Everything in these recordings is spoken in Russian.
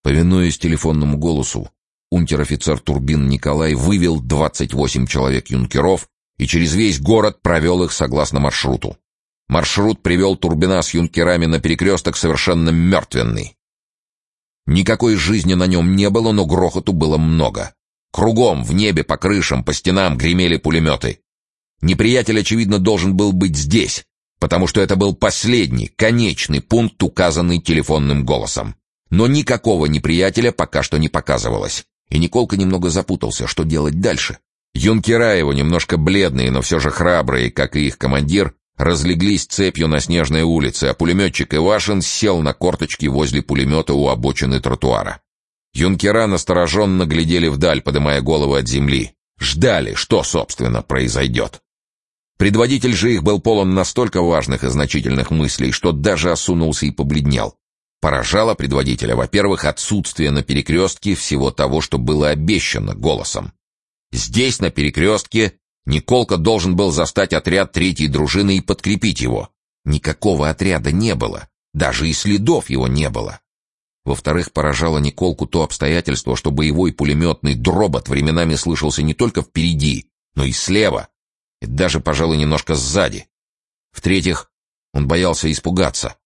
Повинуясь телефонному голосу, унтер-офицер Турбин Николай вывел 28 человек-юнкеров и через весь город провел их согласно маршруту. Маршрут привел Турбина с юнкерами на перекресток совершенно мертвенный. Никакой жизни на нем не было, но грохоту было много. Кругом, в небе, по крышам, по стенам гремели пулеметы. Неприятель, очевидно, должен был быть здесь, потому что это был последний, конечный пункт, указанный телефонным голосом. Но никакого неприятеля пока что не показывалось, и Николка немного запутался, что делать дальше. Юнкера его, немножко бледные, но все же храбрые, как и их командир, разлеглись цепью на снежной улице, а пулеметчик Ивашин сел на корточки возле пулемета у обочины тротуара. Юнкера настороженно глядели вдаль, подымая головы от земли. Ждали, что, собственно, произойдет. Предводитель же их был полон настолько важных и значительных мыслей, что даже осунулся и побледнел. Поражало предводителя, во-первых, отсутствие на перекрестке всего того, что было обещано голосом. Здесь, на перекрестке, Николка должен был застать отряд 3-й дружины и подкрепить его. Никакого отряда не было, даже и следов его не было. Во-вторых, поражало Николку то обстоятельство, что боевой пулеметный дробот временами слышался не только впереди, но и слева, и даже, пожалуй, немножко сзади. В-третьих, он боялся испугаться.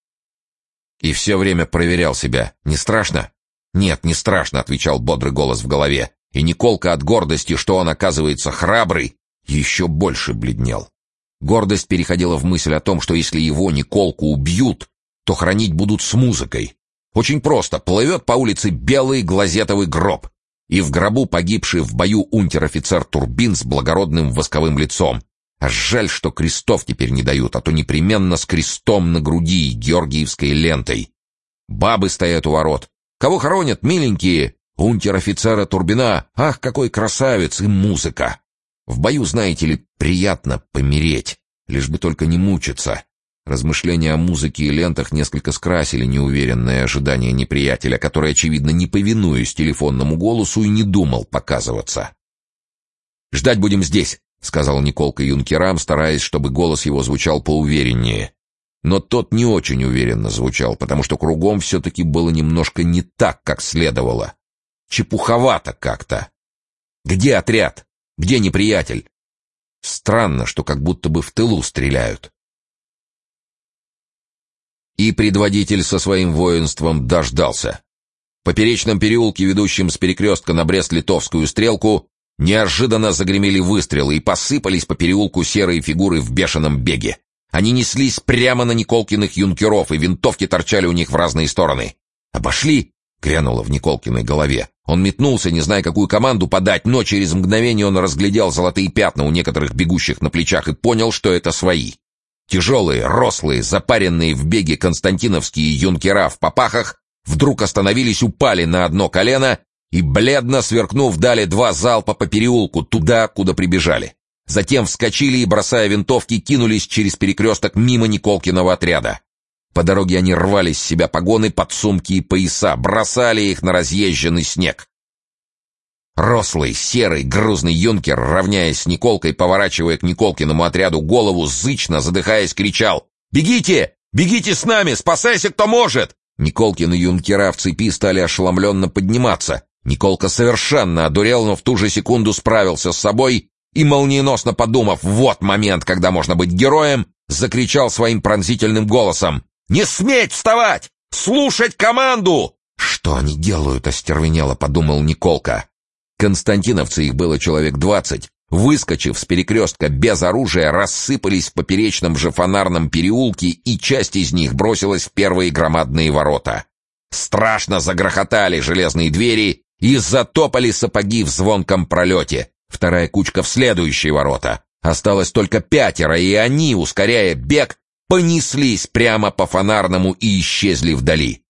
И все время проверял себя. «Не страшно?» «Нет, не страшно», — отвечал бодрый голос в голове. И Николка от гордости, что он, оказывается, храбрый, еще больше бледнел. Гордость переходила в мысль о том, что если его, Николку, убьют, то хоронить будут с музыкой. Очень просто. Плывет по улице белый глазетовый гроб, и в гробу погибший в бою унтер-офицер Турбин с благородным восковым лицом. А жаль, что крестов теперь не дают, а то непременно с крестом на груди и георгиевской лентой. Бабы стоят у ворот. Кого хоронят, миленькие? Унтер-офицера Турбина. Ах, какой красавец! И музыка! В бою, знаете ли, приятно помереть, лишь бы только не мучиться. Размышления о музыке и лентах несколько скрасили неуверенное ожидание неприятеля, который, очевидно, не повинуясь телефонному голосу, и не думал показываться. «Ждать будем здесь», — сказал Николка юнкерам, стараясь, чтобы голос его звучал поувереннее. Но тот не очень уверенно звучал, потому что кругом все-таки было немножко не так, как следовало. Чепуховато как-то. «Где отряд? Где неприятель?» Странно, что как будто бы в тылу стреляют. И предводитель со своим воинством дождался. В поперечном переулке, ведущем с перекрестка на Брест-Литовскую стрелку, неожиданно загремели выстрелы и посыпались по переулку серые фигуры в бешеном беге. Они неслись прямо на Николкиных юнкеров, и винтовки торчали у них в разные стороны. «Обошли!» — грянуло в Николкиной голове. Он метнулся, не зная, какую команду подать, но через мгновение он разглядел золотые пятна у некоторых бегущих на плечах и понял, что это свои. Тяжелые, рослые, запаренные в беге константиновские юнкера в попахах вдруг остановились, упали на одно колено и, бледно сверкнув, дали 2 залпа по переулку, туда, куда прибежали. Затем вскочили и, бросая винтовки, кинулись через перекресток мимо Николкиного отряда. По дороге они рвали с себя погоны, подсумки и пояса, бросали их на разъезженный снег. Рослый, серый, грузный юнкер, равняясь с Николкой, поворачивая к Николкиному отряду голову, зычно, задыхаясь, кричал: «Бегите! Бегите с нами! Спасайся, кто может!» Николкины юнкера в цепи стали ошеломленно подниматься. Николка совершенно одурел, но в ту же секунду справился с собой и, молниеносно подумав, вот момент, когда можно быть героем, закричал своим пронзительным голосом: «Не сметь вставать! Слушать команду!» «Что они делают?» — остервенело подумал Николка. Константиновцы, их было человек 20, выскочив с перекрестка без оружия, рассыпались в поперечном же фонарном переулке, и часть из них бросилась в первые громадные ворота. Страшно загрохотали железные двери и затопали сапоги в звонком пролете. Вторая кучка в следующие ворота. Осталось только 5, и они, ускоряя бег, понеслись прямо по фонарному и исчезли вдали.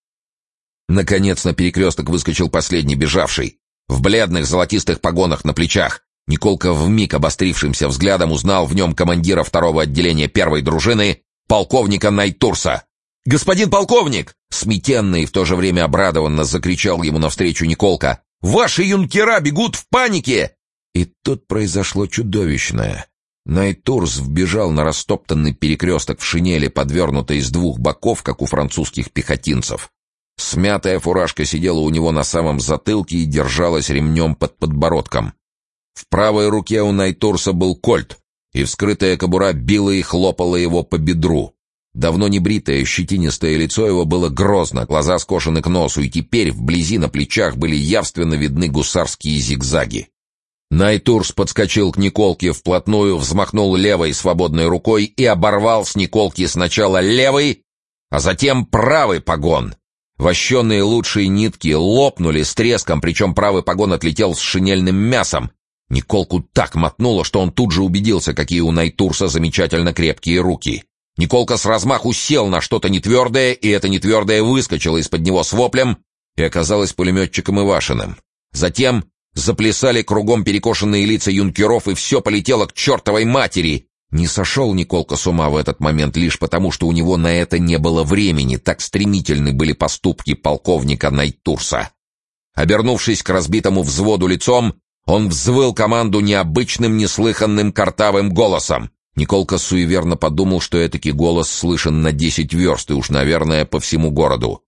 Наконец на перекресток выскочил последний бежавший. В бледных золотистых погонах на плечах. Николка вмиг обострившимся взглядом узнал в нем командира 2-го отделения 1-й дружины, полковника Найтурса. «Господин полковник!» — смятенно и в то же время обрадованно закричал ему навстречу Николка. «Ваши юнкера бегут в панике!» И тут произошло чудовищное. Найтурс вбежал на растоптанный перекресток в шинели, подвернутой с 2 боков, как у французских пехотинцев. Смятая фуражка сидела у него на самом затылке и держалась ремнем под подбородком. В правой руке у Найтурса был кольт, и вскрытая кобура била и хлопала его по бедру. Давно не бритое, щетинистое лицо его было грозно, глаза скошены к носу, и теперь вблизи на плечах были явственно видны гусарские зигзаги. Найтурс подскочил к Николке вплотную, взмахнул левой свободной рукой и оборвал с Николки сначала левый, а затем правый погон. Вощеные лучшие нитки лопнули с треском, причем правый погон отлетел с шинельным мясом. Николку так мотнуло, что он тут же убедился, какие у Найтурса замечательно крепкие руки. Николка с размаху сел на что-то нетвердое, и это нетвердое выскочило из-под него с воплем и оказалось пулеметчиком Ивашиным. Затем заплясали кругом перекошенные лица юнкеров, и все полетело к чертовой матери. Не сошел Николка с ума в этот момент лишь потому, что у него на это не было времени, так стремительны были поступки полковника Найтурса. Обернувшись к разбитому взводу лицом, он взвыл команду необычным, неслыханным картавым голосом. Николка суеверно подумал, что этакий голос слышен на 10 верст и уж, наверное, по всему городу.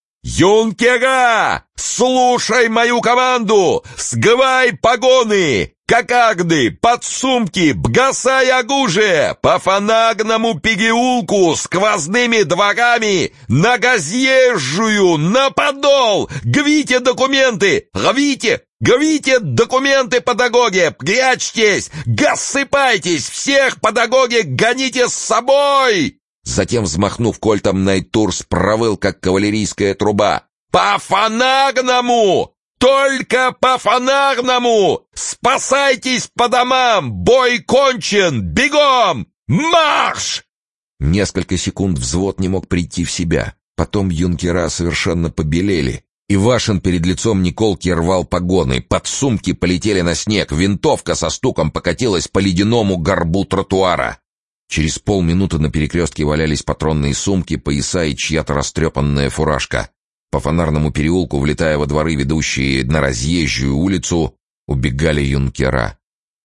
«Юнкера! Слушай мою команду! Сгывай погоны! Кокарды, подсумки, бгасай огуже! По фанагному переулку, сквозными дворами, на газъезжую, на подол! Гвите документы! Рвите! Гвите документы педагоги! Прячьтесь! Рассыпайтесь! Всех педагоги гоните с собой!» Затем, взмахнув кольтом, Найтурс провыл, как кавалерийская труба. «По фанагному! Только по фанагному! Спасайтесь по домам! Бой кончен! Бегом! Марш!» Несколько секунд взвод не мог прийти в себя. Потом юнкера совершенно побелели. Ивашин перед лицом Николки рвал погоны, подсумки полетели на снег, винтовка со стуком покатилась по ледяному горбу тротуара. Через полминуты на перекрестке валялись патронные сумки, пояса и чья-то растрепанная фуражка. По фонарному переулку, влетая во дворы, ведущие на разъезжую улицу, убегали юнкера.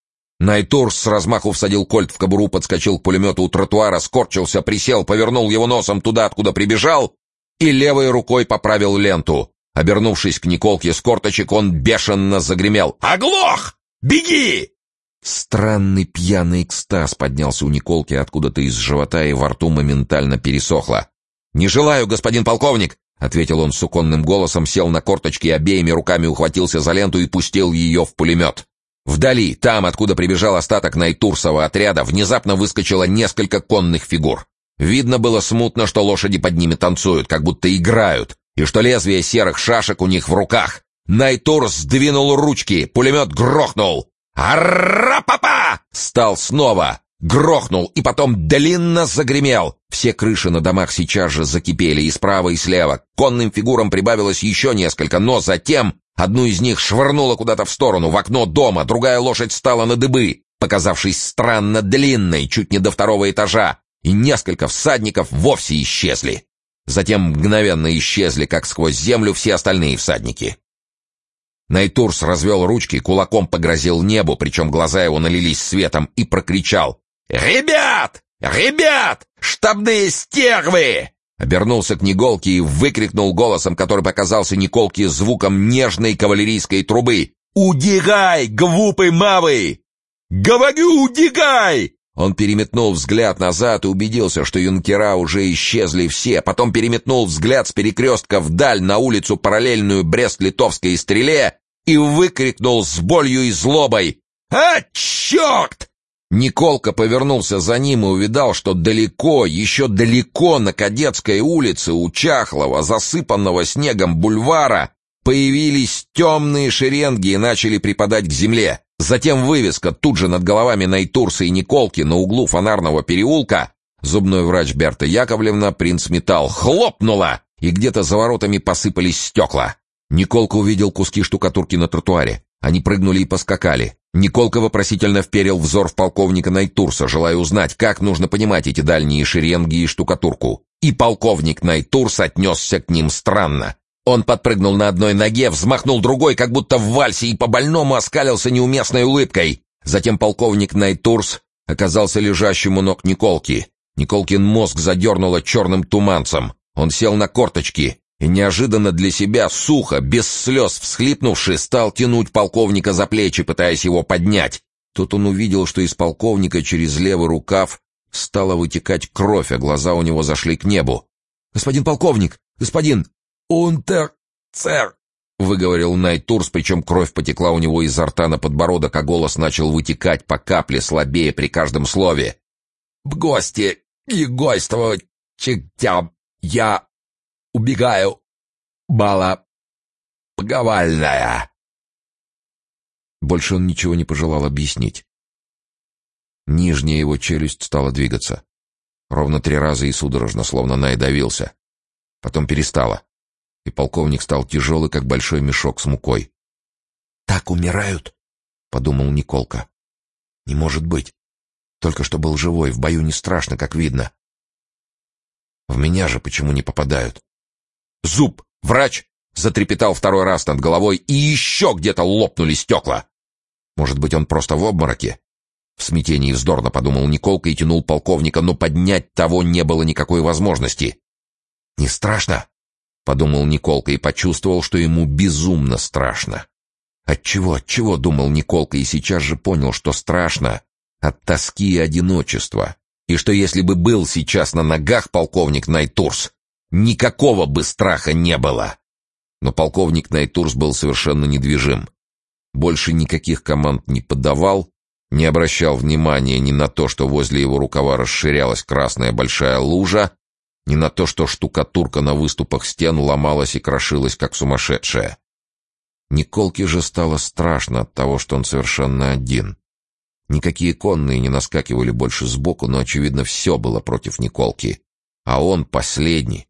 Найтурс с размаху всадил кольт в кобуру, подскочил к пулемету у тротуара, скорчился, присел, повернул его носом туда, откуда прибежал, и левой рукой поправил ленту. Обернувшись к Николке с корточек, он бешено загремел: «Оглох! Беги!» Странный пьяный экстаз поднялся у Николки откуда-то из живота, и во рту моментально пересохло. «Не желаю, господин полковник!» — ответил он суконным голосом, сел на корточки, обеими руками ухватился за ленту и пустил ее в пулемет. Вдали, там, откуда прибежал остаток Найтурсова отряда, внезапно выскочило несколько конных фигур. Видно было смутно, что лошади под ними танцуют, как будто играют, и что лезвие серых шашек у них в руках. Найтурс сдвинул ручки, пулемет грохнул. «Ара-па-па!» стал снова, грохнул и потом длинно загремел. Все крыши на домах сейчас же закипели и справа, и слева. К конным фигурам прибавилось еще несколько, но затем одну из них швырнуло куда-то в сторону, в окно дома, другая лошадь стала на дыбы, показавшись странно длинной, чуть не до 2-го этажа, и несколько всадников вовсе исчезли. Затем мгновенно исчезли, как сквозь землю, все остальные всадники. Найтурс развел ручки, кулаком погрозил небу, причем глаза его налились светом, и прокричал: «Ребят! Ребят! Штабные стервы!» Обернулся к Николке и выкрикнул голосом, который показался Николке звуком нежной кавалерийской трубы: «Удигай, глупый мавый! Говорю, удигай!» Он переметнул взгляд назад и убедился, что юнкера уже исчезли все, потом переметнул взгляд с перекрестка вдаль на улицу, параллельную Брест-Литовской стреле, и выкрикнул с болью и злобой: «А, черт!» Николка повернулся за ним и увидал, что далеко, еще далеко на Кадетской улице, у чахлого, засыпанного снегом бульвара, появились темные шеренги и начали припадать к земле. Затем вывеска тут же над головами Найтурса и Николки на углу фонарного переулка «Зубной врач Берта Яковлевна, принц Металл» хлопнула, и где-то за воротами посыпались стекла. Николка увидел куски штукатурки на тротуаре. Они прыгнули и поскакали. Николка вопросительно вперил взор в полковника Найтурса, желая узнать, как нужно понимать эти дальние шеренги и штукатурку. И полковник Найтурс отнесся к ним странно. Он подпрыгнул на одной ноге, взмахнул другой, как будто в вальсе, и по-больному оскалился неуместной улыбкой. Затем полковник Найтурс оказался лежащим у ног Николки. Николкин мозг задернуло черным туманцем. Он сел на корточки. и неожиданно для себя сухо, без слез всхлипнувши, стал тянуть полковника за плечи, пытаясь его поднять. Тут он увидел, что из полковника через левый рукав стала вытекать кровь, а глаза у него зашли к небу. «Господин полковник! Господин! Унтер-цер!» — выговорил Найтурс, причем кровь потекла у него изо рта на подбородок, а голос начал вытекать по капле, слабее при каждом слове. «В гости и гойствовать чертям я убегаю, бала поговальная». Больше он ничего не пожелал объяснить. Нижняя его челюсть стала двигаться. Ровно 3 раза и судорожно, словно наидавился. Потом перестала, и полковник стал тяжелый, как большой мешок с мукой. «Так умирают?» — подумал Николка. «Не может быть. Только что был живой, в бою не страшно, как видно. В меня же почему не попадают?» «Зуб! Врач!» — затрепетал 2-й раз над головой, и еще где-то лопнули стекла. «Может быть, он просто в обмороке?» В смятении вздорно подумал Николка и тянул полковника, но поднять того не было никакой возможности. «Не страшно?» — подумал Николка и почувствовал, что ему безумно страшно. Отчего, — думал Николка, и сейчас же понял, что страшно от тоски и одиночества, и что если бы был сейчас на ногах полковник Найтурс, никакого бы страха не было. Но полковник Найтурс был совершенно недвижим. Больше никаких команд не подавал, не обращал внимания ни на то, что возле его рукава расширялась красная большая лужа, ни на то, что штукатурка на выступах стен ломалась и крошилась, как сумасшедшая. Николке же стало страшно от того, что он совершенно один. Никакие конные не наскакивали больше сбоку, но, очевидно, все было против Николки. А он последний.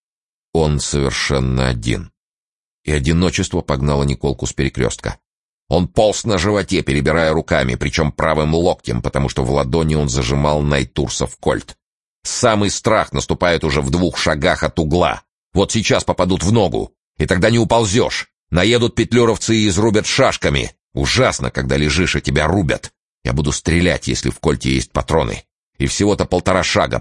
Он совершенно один. И одиночество погнало Николку с перекрестка. Он полз на животе, перебирая руками, причем правым локтем, потому что в ладони он зажимал Найтурсов кольт. Самый страх наступает уже в 2 шагах от угла. Вот сейчас попадут в ногу, и тогда не уползешь. Наедут петлюровцы и изрубят шашками. Ужасно, когда лежишь, и тебя рубят. Я буду стрелять, если в кольте есть патроны. И всего-то 1,5 шага.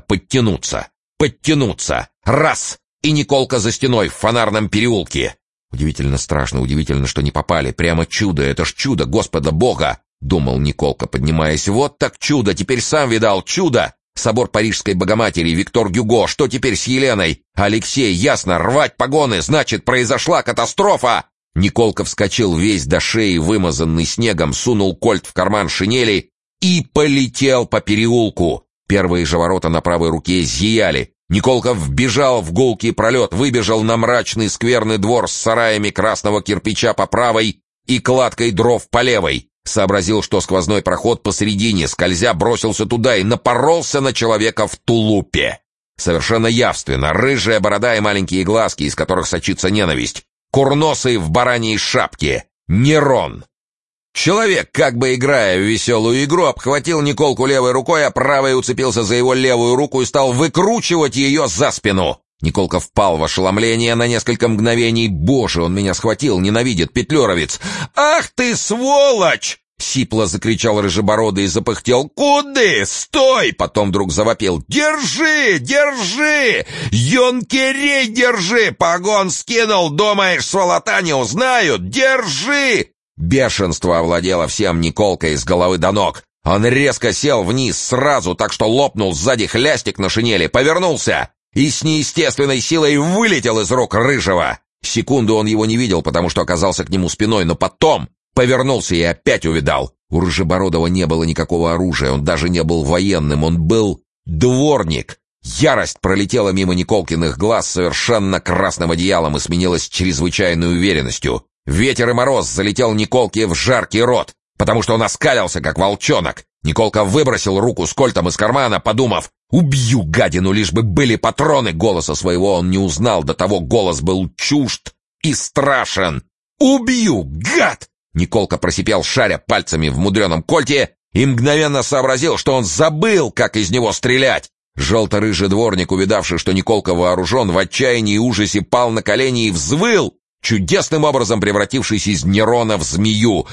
Подтянуться. Раз! И Николка за стеной в фонарном переулке. Удивительно страшно, удивительно, что не попали. Прямо чудо, это ж чудо Господа Бога, думал Николка, поднимаясь. Вот так чудо, теперь сам видал чудо. Собор Парижской Богоматери, Виктор Гюго, что теперь с Еленой? Алексей, ясно, рвать погоны, значит, произошла катастрофа. Николка вскочил весь до шеи, вымазанный снегом, сунул кольт в карман шинели и полетел по переулку. Первые же ворота на правой руке зияли. Николка вбежал в гулкий пролет, выбежал на мрачный скверный двор с сараями красного кирпича по правой и кладкой дров по левой. Сообразил, что сквозной проход посередине, скользя, бросился туда и напоролся на человека в тулупе. Совершенно явственно, рыжая борода и маленькие глазки, из которых сочится ненависть. Курносый в бараньей шапке. Нерон. Человек, как бы играя в веселую игру, обхватил Николку левой рукой, а правой уцепился за его левую руку и стал выкручивать ее за спину. Николка впал в ошеломление на несколько мгновений. «Боже, он меня схватил, ненавидит, петлюровец!» «Ах ты, сволочь!» — сипло закричал рыжебородый и запыхтел. «Куды? Стой!» Потом вдруг завопил. «Держи! Держи! Юнкерей держи! Погон скинул! Думаешь, сволота не узнают? Держи!» Бешенство овладело всем Николкой с головы до ног. Он резко сел вниз сразу, так что лопнул сзади хлястик на шинели, повернулся и с неестественной силой вылетел из рук рыжего. Секунду он его не видел, потому что оказался к нему спиной, но потом повернулся и опять увидал. У Рыжебородова не было никакого оружия, он даже не был военным, он был дворник. Ярость пролетела мимо Николкиных глаз совершенно красным одеялом и сменилась чрезвычайной уверенностью. Ветер и мороз залетел Николке в жаркий рот, потому что он оскалился, как волчонок. Николка выбросил руку с кольтом из кармана, подумав: «Убью гадину, лишь бы были патроны!» Голоса своего он не узнал, до того голос был чужд и страшен. «Убью, гад!» Николка просипел, шаря пальцами в мудреном кольте, и мгновенно сообразил, что он забыл, как из него стрелять. Желто-рыжий дворник, увидавший, что Николка вооружен, в отчаянии и ужасе пал на колени и взвыл, чудесным образом превратившись из Нерона в змею.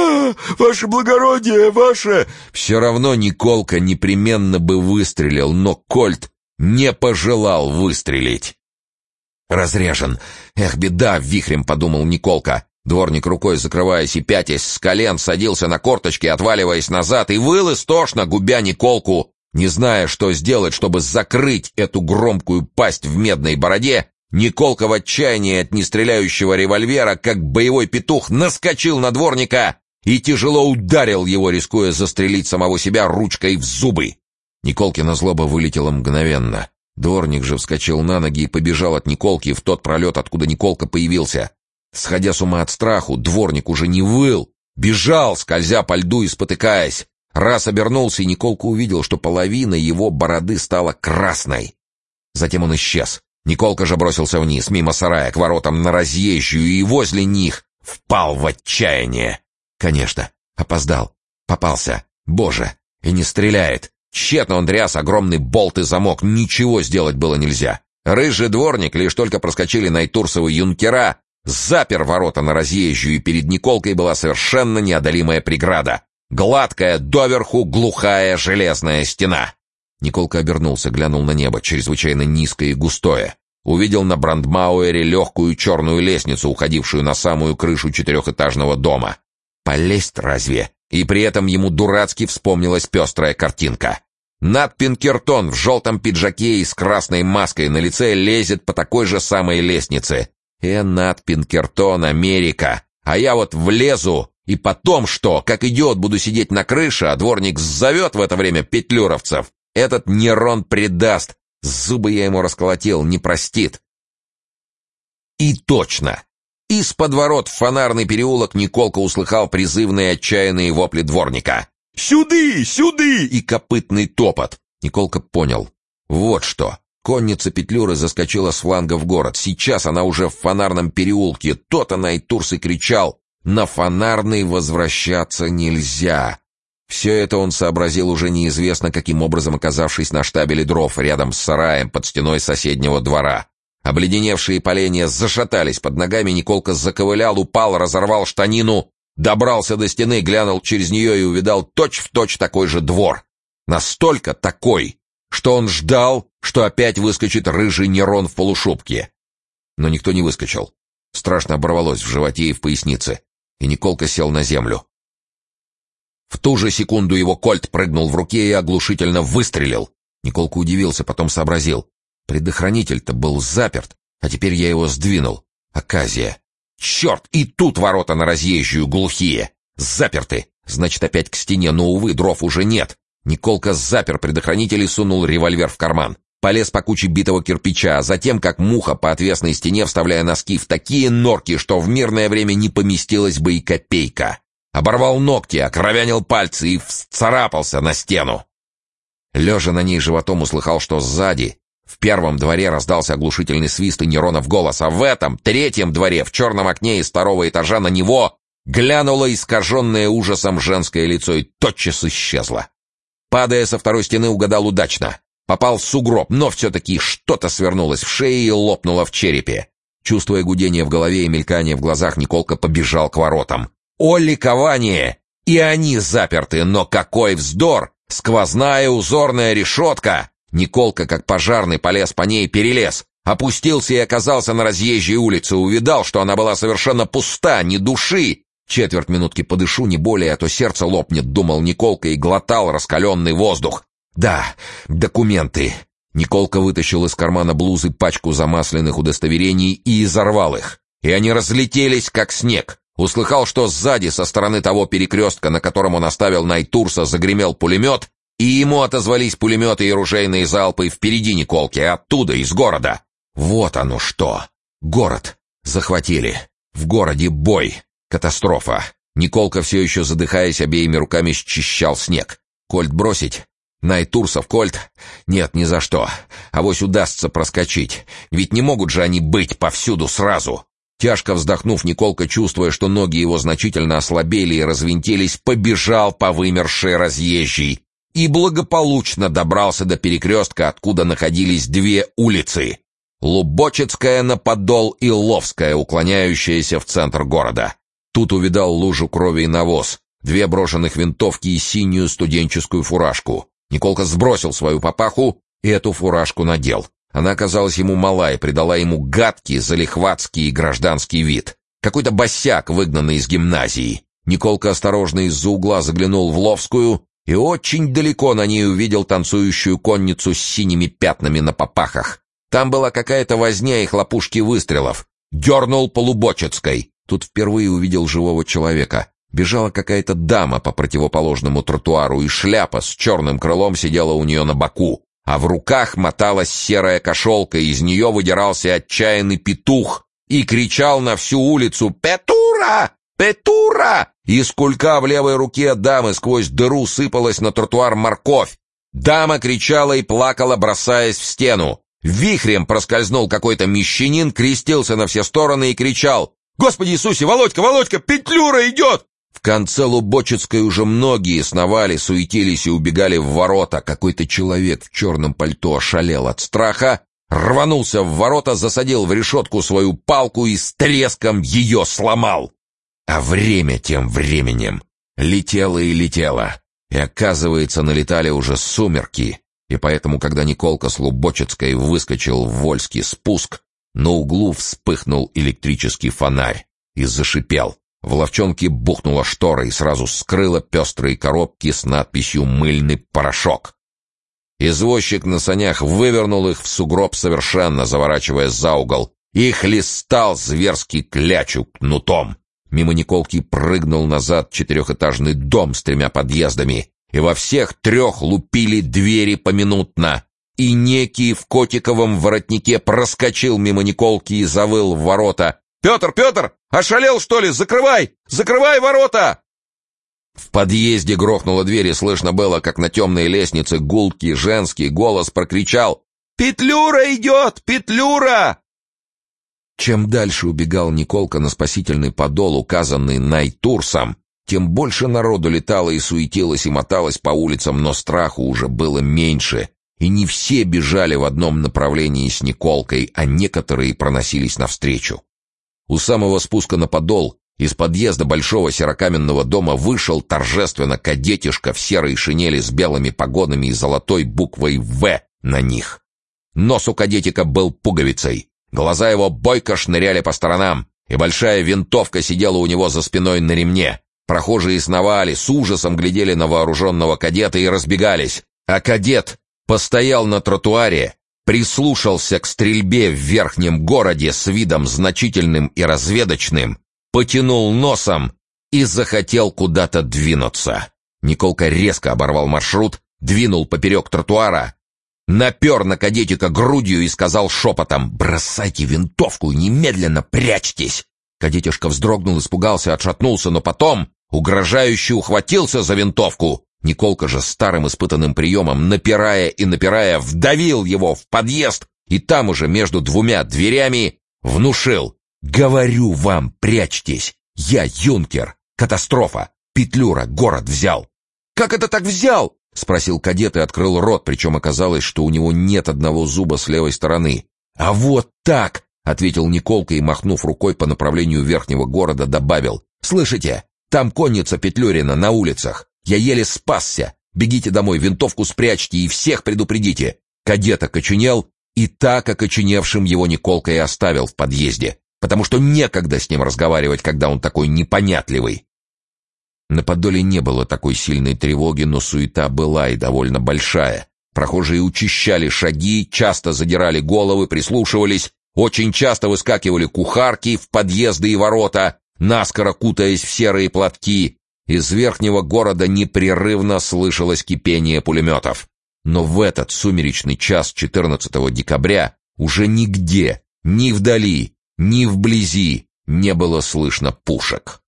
«Ваше благородие, ваше...» Все равно Николка непременно бы выстрелил, но кольт не пожелал выстрелить. Разрежен. Эх, беда, вихрем подумал Николка. Дворник, рукой закрываясь и пятясь с колен, садился на корточки, отваливаясь назад, и выл истошно, губя Николку. Не зная, что сделать, чтобы закрыть эту громкую пасть в медной бороде, Николка в отчаянии от нестреляющего револьвера, как боевой петух, наскочил на дворника и тяжело ударил его, рискуя застрелить самого себя ручкой в зубы. Николкина злоба вылетела мгновенно. Дворник же вскочил на ноги и побежал от Николки в тот пролет, откуда Николка появился. Сходя с ума от страху, дворник уже не выл, бежал, скользя по льду и спотыкаясь. Раз обернулся, и Николка увидел, что половина его бороды стала красной. Затем он исчез. Николка же бросился вниз, мимо сарая, к воротам на разъезжую, и возле них впал в отчаяние. Конечно, опоздал, попался, боже, и не стреляет. Тщетно он тряс огромный болт и замок, ничего сделать было нельзя. Рыжий дворник, лишь только проскочили Найтурсовы юнкера, запер ворота на разъезжую, и перед Николкой была совершенно неодолимая преграда. Гладкая, доверху глухая железная стена. Николка обернулся, глянул на небо, чрезвычайно низкое и густое. Увидел на Брандмауэре легкую черную лестницу, уходившую на самую крышу 4-этажного дома. Полезть разве? И при этом ему дурацки вспомнилась пестрая картинка. Нат Пинкертон в желтом пиджаке и с красной маской на лице лезет по такой же самой лестнице. Нат Пинкертон, Америка. А я вот влезу, и потом что? Как идиот буду сидеть на крыше, а дворник зовет в это время петлюровцев. Этот Нерон предаст. Зубы я ему расколотил, не простит. И точно. Из-под ворот в Фонарный переулок Николка услыхал призывные отчаянные вопли дворника. «Сюды! Сюды!» и копытный топот. Николка понял. Вот что. Конница Петлюры заскочила с фланга в город. Сейчас она уже в Фонарном переулке. То-то Найтурс и кричал: «На Фонарный возвращаться нельзя!» Все это он сообразил уже неизвестно каким образом, оказавшись на штабеле дров рядом с сараем под стеной соседнего двора. Обледеневшие поленья зашатались под ногами, Николка заковылял, упал, разорвал штанину, добрался до стены, глянул через нее и увидал точь-в-точь такой же двор. Настолько такой, что он ждал, что опять выскочит рыжий Нерон в полушубке. Но никто не выскочил. Страшно оборвалось в животе и в пояснице, и Николка сел на землю. В ту же секунду его кольт прыгнул в руке и оглушительно выстрелил. Николка удивился, потом сообразил. Предохранитель-то был заперт, а теперь я его сдвинул. Оказия. Черт, и тут ворота на разъезжую глухие. Заперты. Значит, опять к стене, но, увы, дров уже нет. Николка запер предохранитель и сунул револьвер в карман. Полез по куче битого кирпича, а затем, как муха по отвесной стене, вставляя носки в такие норки, что в мирное время не поместилась бы и копейка. Оборвал ногти, окровянил пальцы и вцарапался на стену. Лежа на ней животом, услыхал, что сзади, в первом дворе, раздался оглушительный свист и Неронов голос, а в этом, третьем дворе, в черном окне из второго этажа на него глянуло искаженное ужасом женское лицо и тотчас исчезло. Падая со второй стены, угадал удачно. Попал в сугроб, но все-таки что-то свернулось в шее и лопнуло в черепе. Чувствуя гудение в голове и мелькание в глазах, Николка побежал к воротам. О, ликование! И они заперты, но какой вздор! Сквозная узорная решетка! Николка, как пожарный, полез по ней, перелез, опустился и оказался на разъезжей улице, увидал, что она была совершенно пуста, ни души. Четверть минутки подышу, не более, а то сердце лопнет, думал Николка и глотал раскаленный воздух. Да, документы. Николка вытащил из кармана блузы пачку замасленных удостоверений и изорвал их. И они разлетелись, как снег. Услыхал, что сзади, со стороны того перекрестка, на котором он оставил Найтурса, загремел пулемет, и ему отозвались пулеметы и ружейные залпы впереди Николки, оттуда, из города. Вот оно что! Город захватили. В городе бой. Катастрофа. Николка, все еще задыхаясь, обеими руками счищал снег. Кольт бросить? Найтурсов кольт? Нет, ни за что. Авось удастся проскочить. Ведь не могут же они быть повсюду сразу. Тяжко вздохнув, Николка, чувствуя, что ноги его значительно ослабели и развинтились, побежал по вымершей разъезжей и благополучно добрался до перекрестка, откуда находились две улицы — Лубочецкая на Подол и Ловская, уклоняющаяся в центр города. Тут увидал лужу крови и навоз, две брошенных винтовки и синюю студенческую фуражку. Николка сбросил свою папаху и эту фуражку надел. Она оказалась ему мала и придала ему гадкий, залихватский и гражданский вид. Какой-то босяк, выгнанный из гимназии. Николка осторожно из-за угла заглянул в Ловскую и очень далеко на ней увидел танцующую конницу с синими пятнами на попахах. Там была какая-то возня и хлопушки выстрелов. Дернул по Лубочицкой. Тут впервые увидел живого человека. Бежала какая-то дама по противоположному тротуару, и шляпа с черным крылом сидела у нее на боку, а в руках моталась серая кошелка, и из нее выдирался отчаянный петух и кричал на всю улицу «Петура! Петура!» Из кулька в левой руке дамы сквозь дыру сыпалась на тротуар морковь. Дама кричала и плакала, бросаясь в стену. Вихрем проскользнул какой-то мещанин, крестился на все стороны и кричал: «Господи Иисусе, Володька, Володька, Петлюра идет!» В конце Лубочицкой уже многие сновали, суетились и убегали в ворота. Какой-то человек в черном пальто ошалел от страха, рванулся в ворота, засадил в решетку свою палку и с треском ее сломал. А время тем временем летело и летело, и, оказывается, налетали уже сумерки, и поэтому, когда Николка с Лубочицкой выскочил в Вольский спуск, на углу вспыхнул электрический фонарь и зашипел. В ловчонке бухнула штора и сразу скрыла пестрые коробки с надписью «Мыльный порошок». Извозчик на санях вывернул их в сугроб совершенно, заворачивая за угол, и хлестал зверски клячу кнутом. Мимо Николки прыгнул назад четырехэтажный дом с 3 подъездами, и во всех 3 лупили двери поминутно. И некий в котиковом воротнике проскочил мимо Николки и завыл в ворота: «Петр, Петр, ошалел, что ли? Закрывай! Закрывай ворота!» В подъезде грохнула дверь, и слышно было, как на темной лестнице гулкий женский голос прокричал: «Петлюра идет! Петлюра!» Чем дальше убегал Николка на спасительный подол, указанный Найтурсом, тем больше народу летало и суетилось и моталось по улицам, но страху уже было меньше, и не все бежали в одном направлении с Николкой, а некоторые проносились навстречу. У самого спуска на подол из подъезда большого серокаменного дома вышел торжественно кадетишка в серой шинели с белыми погонами и золотой буквой «В» на них. Нос у кадетика был пуговицей, глаза его бойко шныряли по сторонам, и большая винтовка сидела у него за спиной на ремне. Прохожие сновали, с ужасом глядели на вооруженного кадета и разбегались, а кадет постоял на тротуаре, прислушался к стрельбе в верхнем городе с видом значительным и разведочным, потянул носом и захотел куда-то двинуться. Николка резко оборвал маршрут, двинул поперек тротуара, напер на кадетика грудью и сказал шепотом: «Бросайте винтовку и немедленно прячьтесь!» Кадетишка вздрогнул, испугался, отшатнулся, но потом угрожающе ухватился за винтовку. Николка же старым испытанным приемом, напирая и напирая, вдавил его в подъезд и там уже между 2 дверями внушил: «Говорю вам, прячьтесь! Я юнкер! Катастрофа! Петлюра город взял!» «Как это так взял?» — спросил кадет и открыл рот, причем оказалось, что у него нет одного зуба с левой стороны. «А вот так!» — ответил Николка и, махнув рукой по направлению верхнего города, добавил: «Слышите? Там конница Петлюрина на улицах. Я еле спасся. Бегите домой, винтовку спрячьте и всех предупредите». Кадет окоченел, и так окоченевшим его Николка и оставил в подъезде, потому что некогда с ним разговаривать, когда он такой непонятливый. На Подоле не было такой сильной тревоги, но суета была и довольно большая. Прохожие учащали шаги, часто задирали головы, прислушивались, очень часто выскакивали кухарки в подъезды и ворота, наскоро кутаясь в серые платки. Из верхнего города непрерывно слышалось кипение пулеметов. Но в этот сумеречный час 14 декабря уже нигде, ни вдали, ни вблизи не было слышно пушек.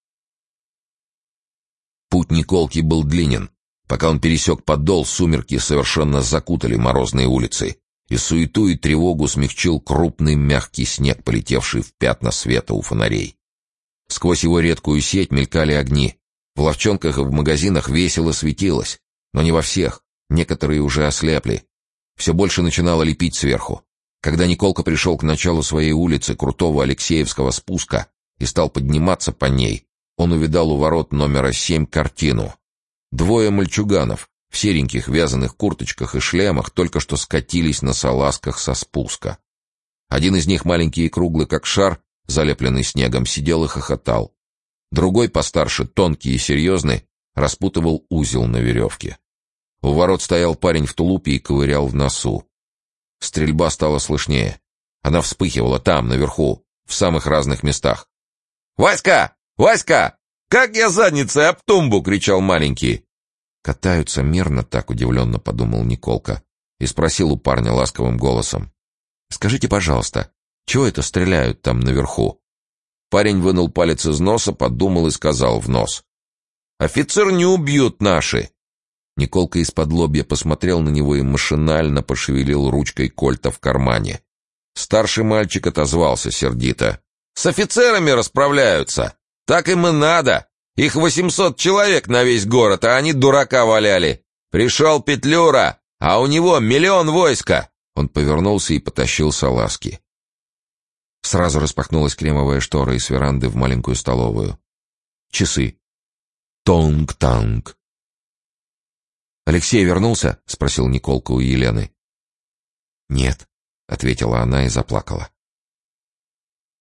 Путь Николки был длинен. Пока он пересек Подол, сумерки совершенно закутали морозные улицы, и суету и тревогу смягчил крупный мягкий снег, полетевший в пятна света у фонарей. Сквозь его редкую сеть мелькали огни. В лавчонках и в магазинах весело светилось, но не во всех, некоторые уже ослепли. Все больше начинало лепить сверху. Когда Николка пришел к началу своей улицы, крутого Алексеевского спуска, и стал подниматься по ней, он увидал у ворот номера 7 картину. 2 мальчуганов, в сереньких вязаных курточках и шлемах, только что скатились на салазках со спуска. Один из них, маленький и круглый, как шар, залепленный снегом, сидел и хохотал. Другой, постарше, тонкий и серьезный, распутывал узел на веревке. У ворот стоял парень в тулупе и ковырял в носу. Стрельба стала слышнее. Она вспыхивала там, наверху, в самых разных местах. «Васька! Васька! Как я задницей об тумбу!» — кричал маленький. «Катаются мирно так», — удивленно подумал Николка и спросил у парня ласковым голосом: «Скажите, пожалуйста, чего это стреляют там наверху?» Парень вынул палец из носа, подумал и сказал в нос: «Офицер не убьют наши!» Николка из-подлобья посмотрел на него и машинально пошевелил ручкой кольта в кармане. Старший мальчик отозвался сердито: «С офицерами расправляются! Так им и надо! Их 800 человек на весь город, а они дурака валяли! Пришел Петлюра, а у него 1 000 000 войска!» Он повернулся и потащил салазки. Сразу распахнулась кремовая штора из веранды в маленькую столовую. Часы. Тонг-танг. «Алексей вернулся?» — спросил Николка у Елены. «Нет», — ответила она и заплакала.